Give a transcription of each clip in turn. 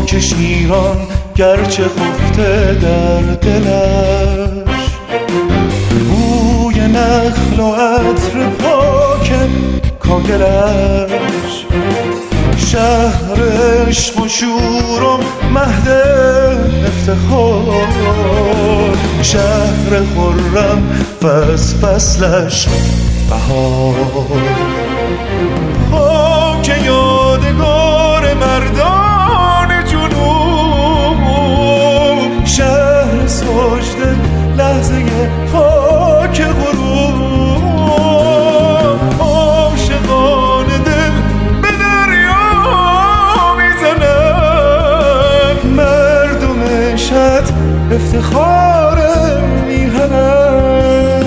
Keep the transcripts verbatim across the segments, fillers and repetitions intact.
خاک شیران گرچه خفته در دلش، بوی نخل و عطر پاک کاگلش، شهر عشق و شور و مهد افتخار، شهر خرم فصل فصلش بهار. خاک یادگار مردان جنوب، شهر سجده لحظه خاک غروب، عاشقان دل به دریا میزنن، مردم شهر افتخار میهنن.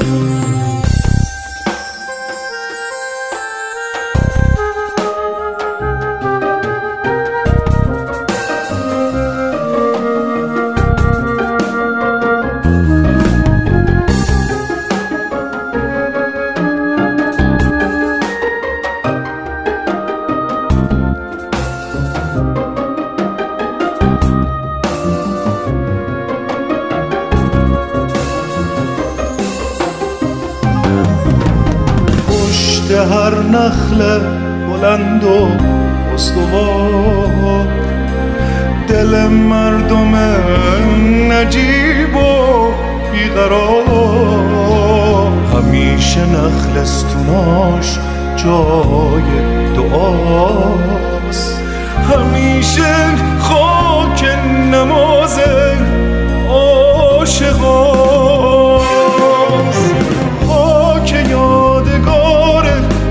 هر نخل بلند و استوار، دل مردم نجیب و بیقرار، همیشه نخل استوناش جای دعاست، همیشه خاک نماز عاشقاست. خاک یادگار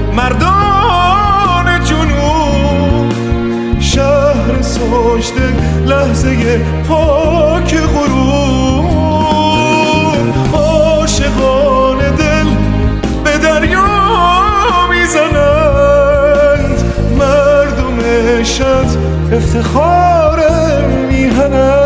مردان جنوب، شهر سجده لحظه پاک غروب، عاشقان دل به دریا میزنند، مردم شهر افتخار میهنند.